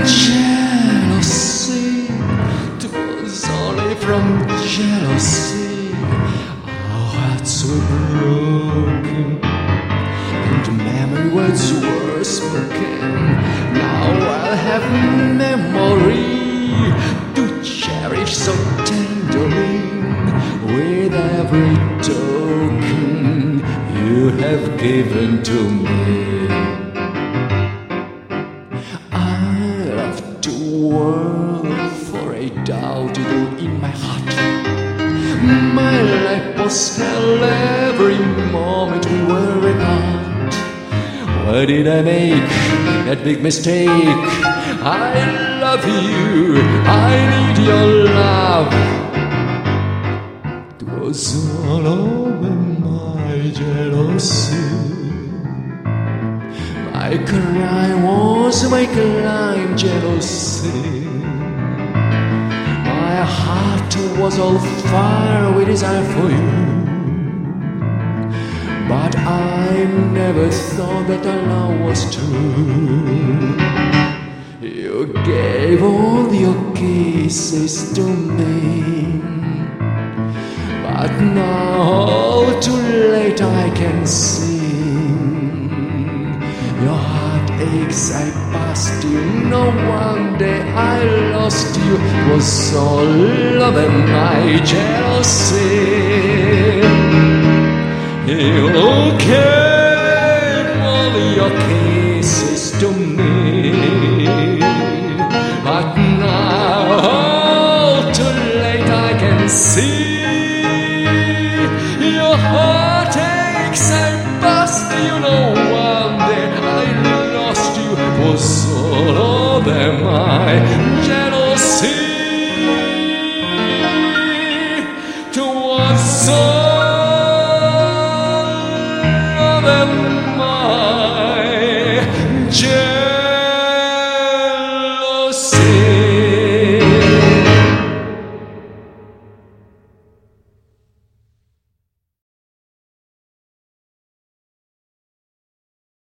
Jealousy, it was only from jealousy our hearts were broken and memory words were spoken. Now I'll have memory to cherish so tenderly with every token you have given to me. World for a doubt in my heart. My life was hell every moment we were apart. Why did I make that big mistake? I love you, I need your love. It was all over my jealousy. My crime was my crime, jealousy. My heart was all fire with desire for you. But I never thought that our love was true. You gave all your kisses to me, but now all too late I can see. Your heart aches, I passed you. No, one day I lost you. Was all of my jealousy. You gave all your kisses to me, but now all too late I can see. Your heart aches, I passed you. No, one day I lost you. Was all over my jealousy. Towards